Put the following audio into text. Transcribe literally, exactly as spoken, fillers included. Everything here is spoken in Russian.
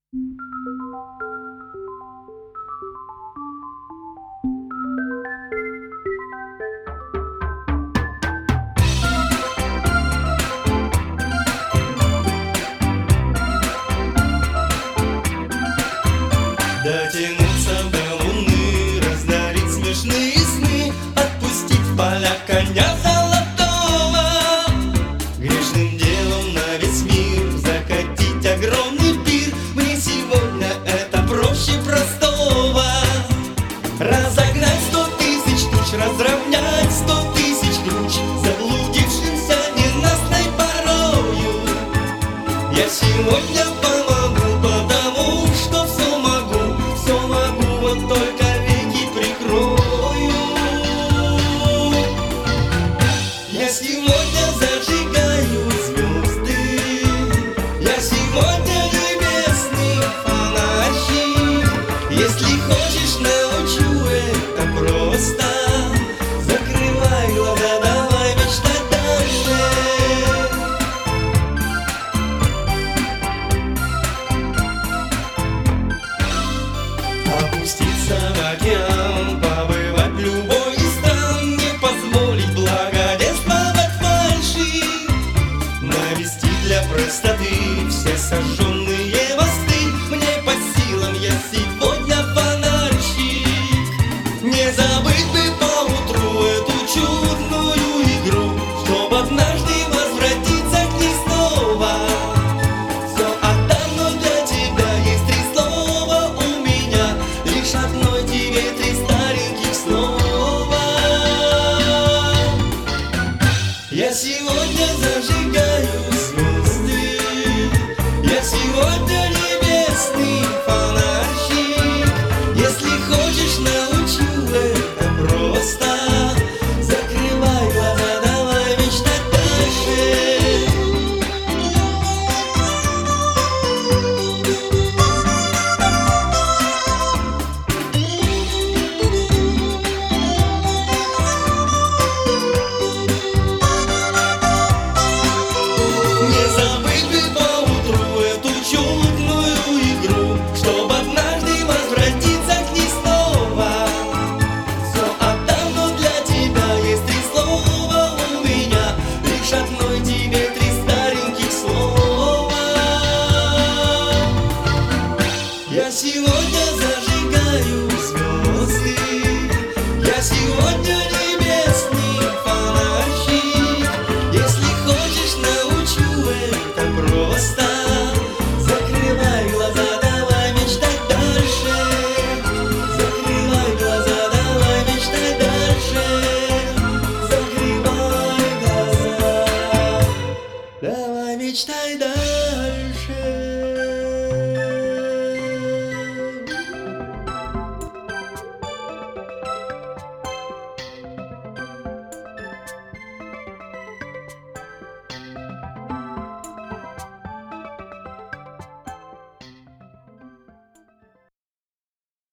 Дотянуться до луны, раздарить смешные сны, отпустить в поля коня золотого, грешным делом на весь мир закатить огромный пир. Мне сегодня это проще простого. Разогнать сто тысяч туч, разровнять сто тысяч круч, заблудившимся ненастной порою. Я сегодня помогу, потому что все могу, все могу, вот только веки прикрою. Я сегодня зажигаю звезды, я сегодня небесный фонарщик. Если хочешь, научу это просто. Закрывай глаза, давай мечтать дальше. Опуститься в океан, побывать любой из стран, не позволить благоденствовать фальши, навести для простоты все сожженные мосты. Мне по силам, я сегодня фонарщик. Не забыть бы поутру эту чудную игру, чтоб однажды возвратиться к ней снова. Все отдам, но для тебя есть три слова у меня, лишь одной тебе три стареньких слова. Я сегодня зажигаю звезды, я сегодня небесный фонарщик. Если хочешь, научу это просто. Закрывай глаза, давай мечтать дальше. Не забыть бы поутру эту чудную игру, чтоб однажды возвратиться к ней снова. Все отдам, но для тебя есть три слова у меня, лишь одной тебе три стареньких слова. Я сегодня зажигаю